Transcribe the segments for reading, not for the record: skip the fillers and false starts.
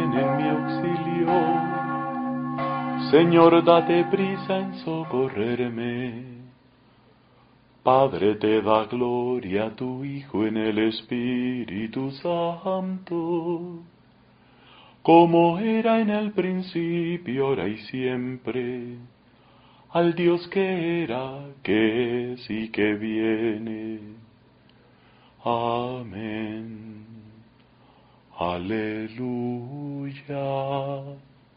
ven en mi auxilio. Señor, date prisa en socorrerme. Padre, te da gloria a tu Hijo en el Espíritu Santo, como era en el principio, ahora y siempre, al Dios que era, que es y que viene. Amén. Aleluya.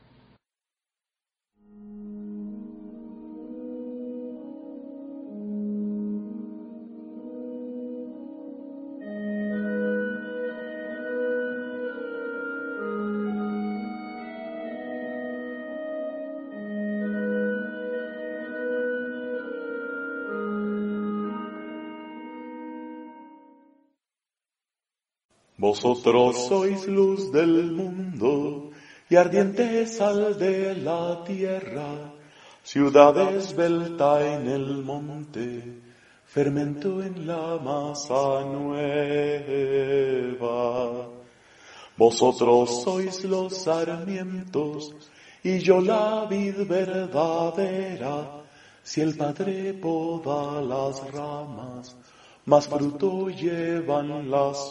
Vosotros sois luz del mundo y ardiente sal de la tierra, ciudad esbelta en el monte, fermento en la masa nueva. Vosotros sois los sarmientos y yo la vid verdadera, si el Padre poda las ramas, más fruto llevan las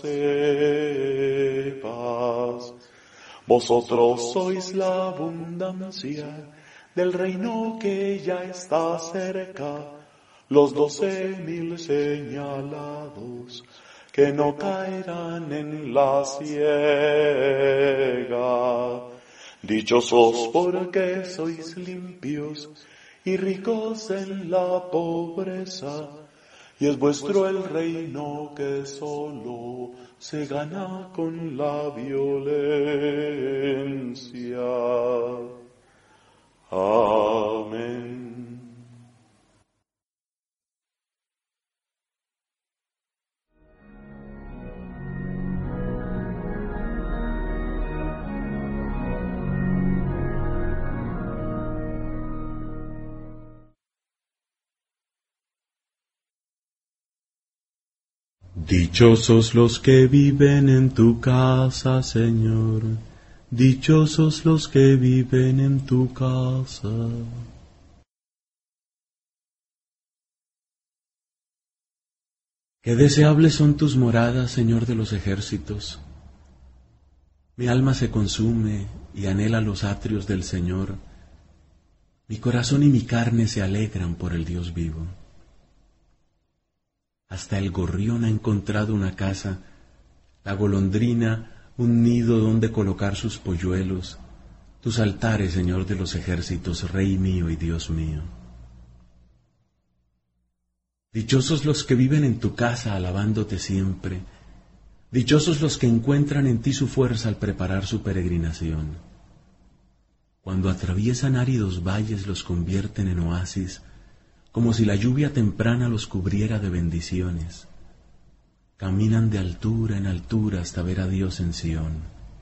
cepas. Vosotros sois la abundancia del reino que ya está cerca, los 12,000 señalados que no caerán en la siega. Dichosos porque sois limpios y ricos en la pobreza, y es vuestro el reino que solo se gana con la violencia. Amén. Dichosos los que viven en tu casa, Señor. Dichosos los que viven en tu casa. Qué deseables son tus moradas, Señor de los ejércitos. Mi alma se consume y anhela los atrios del Señor. Mi corazón y mi carne se alegran por el Dios vivo. Hasta el gorrión ha encontrado una casa, la golondrina un nido donde colocar sus polluelos, tus altares, Señor de los ejércitos, Rey mío y Dios mío. Dichosos los que viven en tu casa alabándote siempre, dichosos los que encuentran en ti su fuerza al preparar su peregrinación. Cuando atraviesan áridos valles los convierten en oasis, como si la lluvia temprana los cubriera de bendiciones. Caminan de altura en altura hasta ver a Dios en Sión.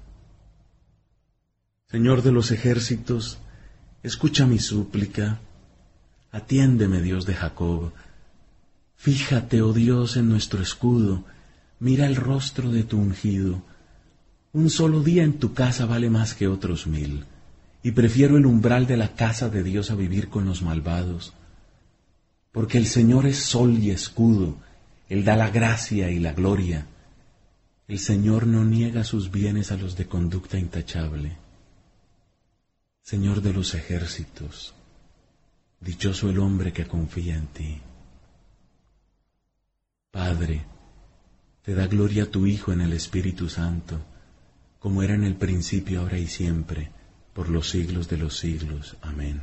Señor de los ejércitos, escucha mi súplica, atiéndeme, Dios de Jacob. Fíjate, oh Dios, en nuestro escudo, mira el rostro de tu ungido. Un solo día en tu casa vale más que otros 1000, y prefiero el umbral de la casa de Dios a vivir con los malvados. Porque el Señor es sol y escudo, Él da la gracia y la gloria. El Señor no niega sus bienes a los de conducta intachable. Señor de los ejércitos, dichoso el hombre que confía en ti. Padre, te da gloria tu Hijo en el Espíritu Santo, como era en el principio, ahora y siempre, por los siglos de los siglos. Amén.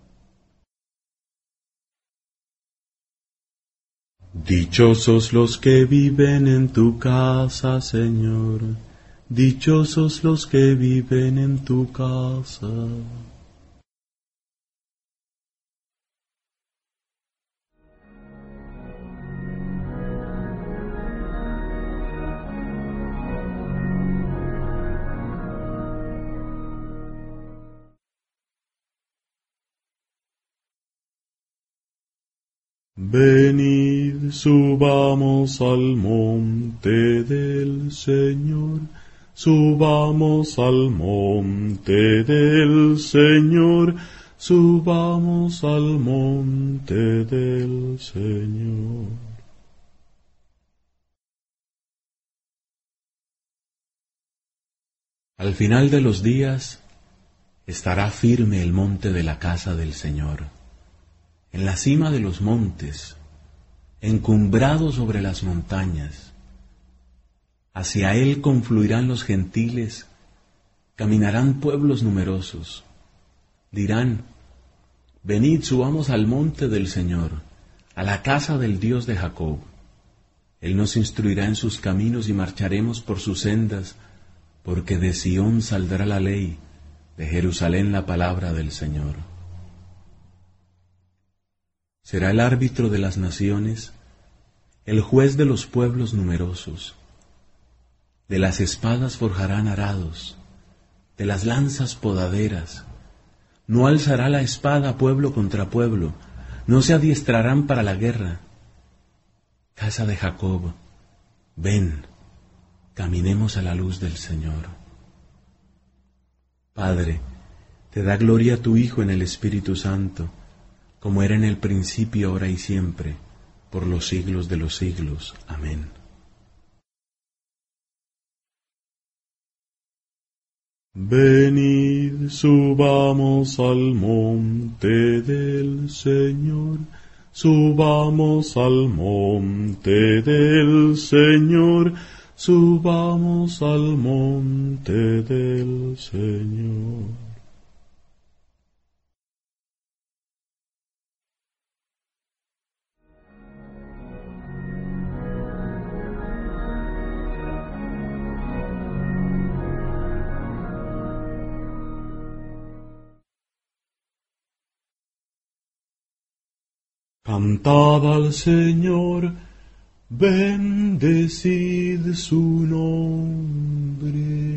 Dichosos los que viven en tu casa, Señor. Dichosos los que viven en tu casa. Venid, subamos al monte del Señor. subamos al monte del Señor, subamos al monte del Señor. Al final de los días estará firme el monte de la casa del Señor, en la cima de los montes, encumbrado sobre las montañas. Hacia él confluirán los gentiles, caminarán pueblos numerosos. Dirán: venid, subamos al monte del Señor, a la casa del Dios de Jacob. Él nos instruirá en sus caminos y marcharemos por sus sendas, porque de Sión saldrá la ley, de Jerusalén la palabra del Señor. Será el árbitro de las naciones, el juez de los pueblos numerosos. De las espadas forjarán arados, de las lanzas podaderas. No alzará la espada pueblo contra pueblo, no se adiestrarán para la guerra. Casa de Jacob, ven, caminemos a la luz del Señor. Padre, te da gloria a tu Hijo en el Espíritu Santo, como era en el principio, ahora y siempre, por los siglos de los siglos. Amén. Venid, subamos al monte del Señor, subamos al monte del Señor, subamos al monte del Señor. Cantad al Señor, bendecid su nombre.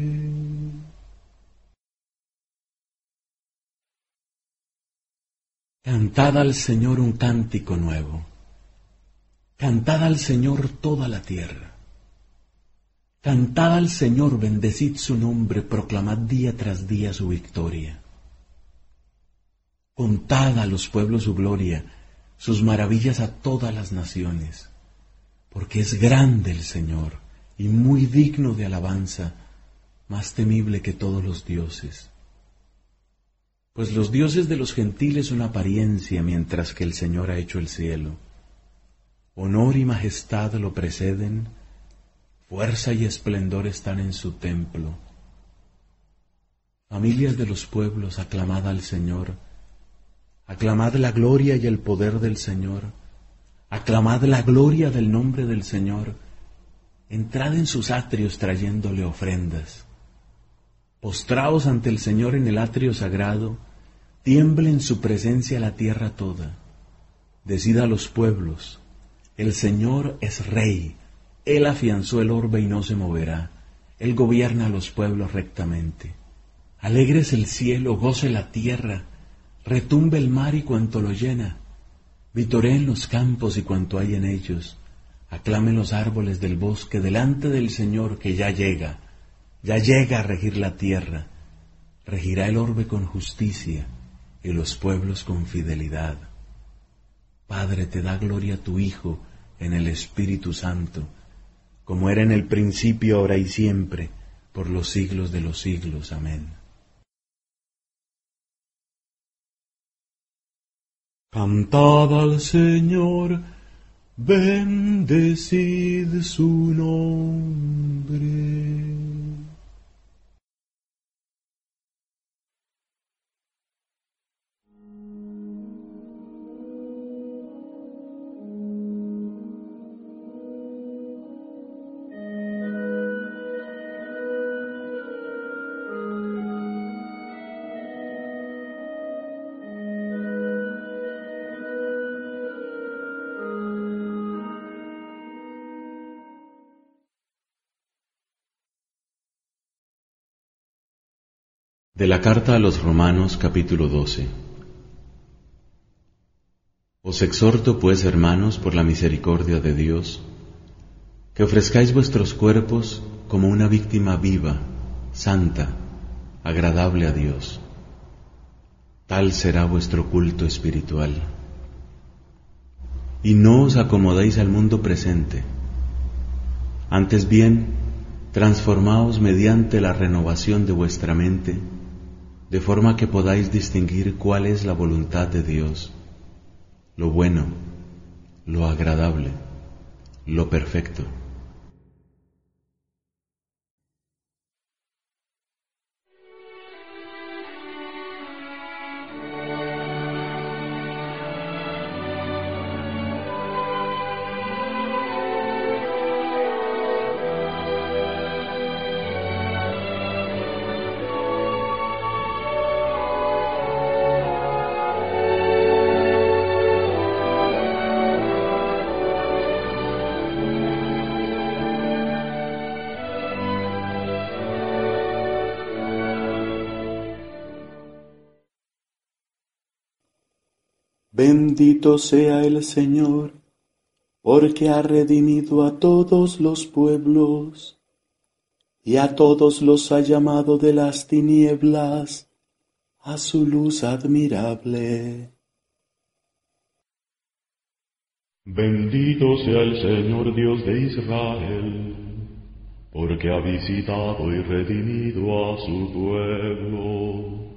Cantad al Señor un cántico nuevo. Cantad al Señor toda la tierra. Cantad al Señor, bendecid su nombre, proclamad día tras día su victoria. Contad a los pueblos su gloria, sus maravillas a todas las naciones, porque es grande el Señor y muy digno de alabanza, más temible que todos los dioses. Pues los dioses de los gentiles son apariencia, mientras que el Señor ha hecho el cielo. Honor y majestad lo preceden, fuerza y esplendor están en su templo. Familias de los pueblos, aclamad al Señor. Aclamad la gloria y el poder del Señor. Aclamad la gloria del nombre del Señor. Entrad en sus atrios trayéndole ofrendas. Postraos ante el Señor en el atrio sagrado. Tiemble en su presencia la tierra toda. Decid a los pueblos: el Señor es Rey. Él afianzó el orbe y no se moverá. Él gobierna a los pueblos rectamente. Alegres el cielo, goce la tierra. Retumbe el mar y cuanto lo llena, vitoreen los campos y cuanto hay en ellos, aclamen los árboles del bosque delante del Señor que ya llega a regir la tierra, regirá el orbe con justicia y los pueblos con fidelidad. Padre, te da gloria tu Hijo en el Espíritu Santo, como era en el principio, ahora y siempre, por los siglos de los siglos. Amén. Cantad al Señor, bendecid su nombre. De la carta a los Romanos, capítulo 12. Os exhorto, pues, hermanos, por la misericordia de Dios, que ofrezcáis vuestros cuerpos como una víctima viva, santa, agradable a Dios. Tal será vuestro culto espiritual. Y no os acomodéis al mundo presente, antes bien, transformaos mediante la renovación de vuestra mente, de forma que podáis distinguir cuál es la voluntad de Dios, lo bueno, lo agradable, lo perfecto. Bendito sea el Señor, porque ha redimido a todos los pueblos, y a todos los ha llamado de las tinieblas a su luz admirable. Bendito sea el Señor Dios de Israel, porque ha visitado y redimido a su pueblo,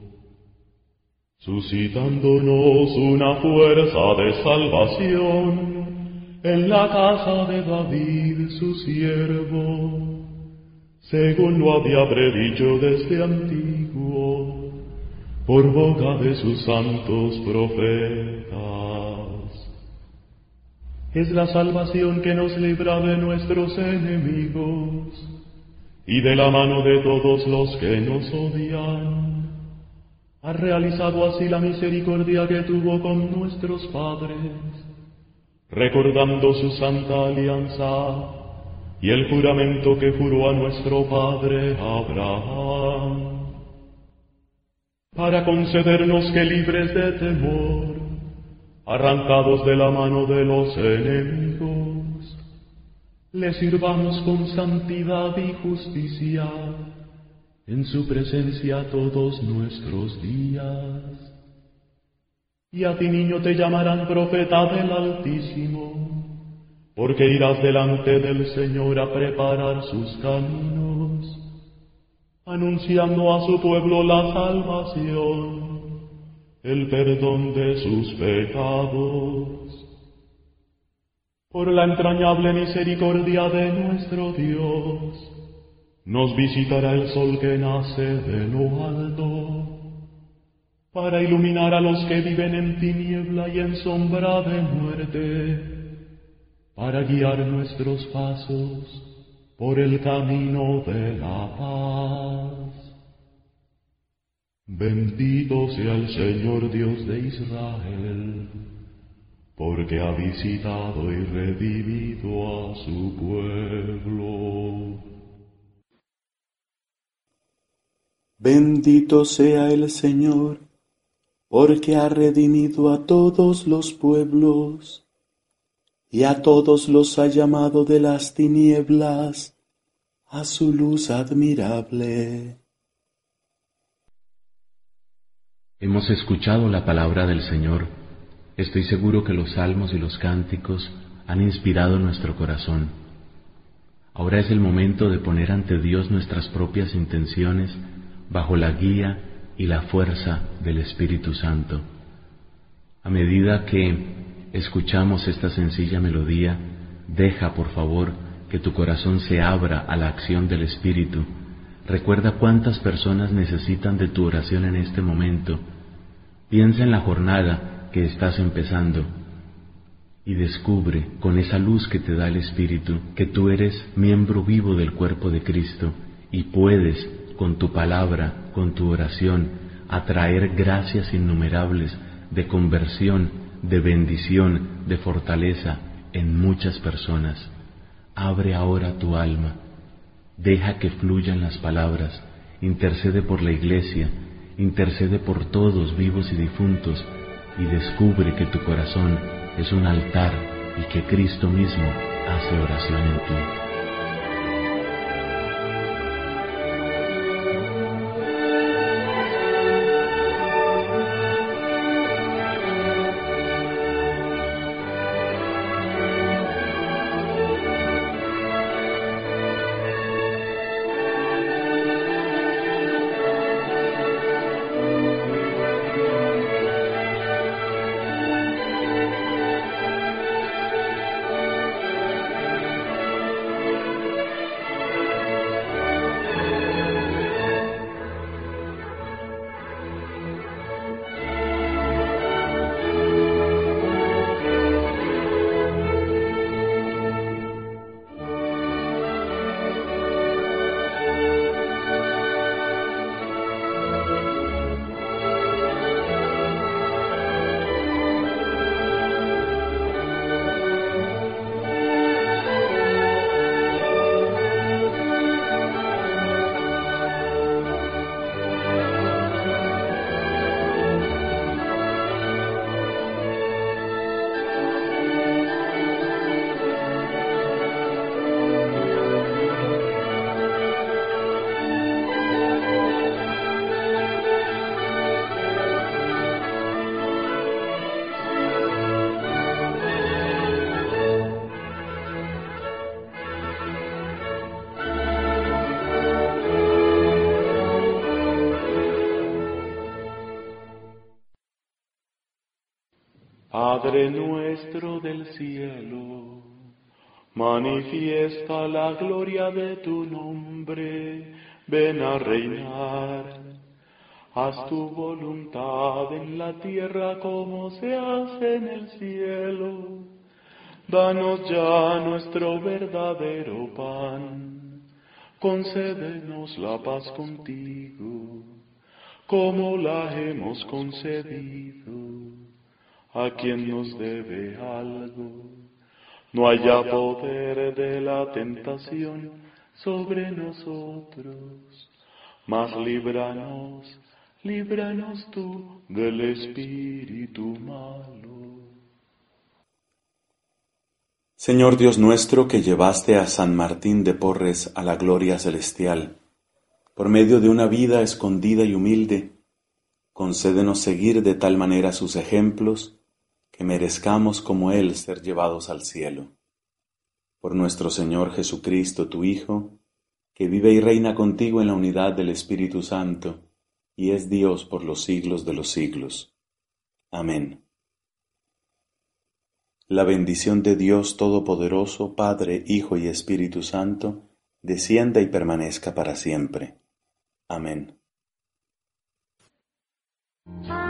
suscitándonos una fuerza de salvación en la casa de David su siervo, según lo había predicho desde antiguo, por boca de sus santos profetas. Es la salvación que nos libra de nuestros enemigos y de la mano de todos los que nos odian. Ha realizado así la misericordia que tuvo con nuestros padres, recordando su santa alianza y el juramento que juró a nuestro padre Abraham, para concedernos que, libres de temor, arrancados de la mano de los enemigos, le sirvamos con santidad y justicia en su presencia todos nuestros días. Y a ti, niño, te llamarán profeta del Altísimo, porque irás delante del Señor a preparar sus caminos, anunciando a su pueblo la salvación, el perdón de sus pecados. Por la entrañable misericordia de nuestro Dios, nos visitará el sol que nace de lo alto, para iluminar a los que viven en tiniebla y en sombra de muerte, para guiar nuestros pasos por el camino de la paz. Bendito sea el Señor Dios de Israel, porque ha visitado y redimido a su pueblo. Bendito sea el Señor, porque ha redimido a todos los pueblos, y a todos los ha llamado de las tinieblas a su luz admirable. Hemos escuchado la palabra del Señor. Estoy seguro que los salmos y los cánticos han inspirado nuestro corazón. Ahora es el momento de poner ante Dios nuestras propias intenciones bajo la guía y la fuerza del Espíritu Santo. A medida que escuchamos esta sencilla melodía, deja, por favor, que tu corazón se abra a la acción del Espíritu. Recuerda cuántas personas necesitan de tu oración en este momento. Piensa en la jornada que estás empezando y descubre, con esa luz que te da el Espíritu, que tú eres miembro vivo del cuerpo de Cristo y puedes, con tu palabra, con tu oración, atraer gracias innumerables de conversión, de bendición, de fortaleza en muchas personas. Abre ahora tu alma, deja que fluyan las palabras, intercede por la Iglesia, intercede por todos vivos y difuntos, y descubre que tu corazón es un altar y que Cristo mismo hace oración en ti. Padre nuestro del cielo, manifiesta la gloria de tu nombre, ven a reinar. Haz tu voluntad en la tierra como se hace en el cielo. Danos ya nuestro verdadero pan. Concédenos la paz contigo, como la hemos concedido a quien nos debe algo. No haya poder de la tentación sobre nosotros, mas líbranos tú del espíritu malo. Señor Dios nuestro, que llevaste a San Martín de Porres a la gloria celestial, por medio de una vida escondida y humilde, concédenos seguir de tal manera sus ejemplos, que merezcamos como Él ser llevados al cielo. Por nuestro Señor Jesucristo, tu Hijo, que vive y reina contigo en la unidad del Espíritu Santo, y es Dios por los siglos de los siglos. Amén. La bendición de Dios Todopoderoso, Padre, Hijo y Espíritu Santo, descienda y permanezca para siempre. Amén.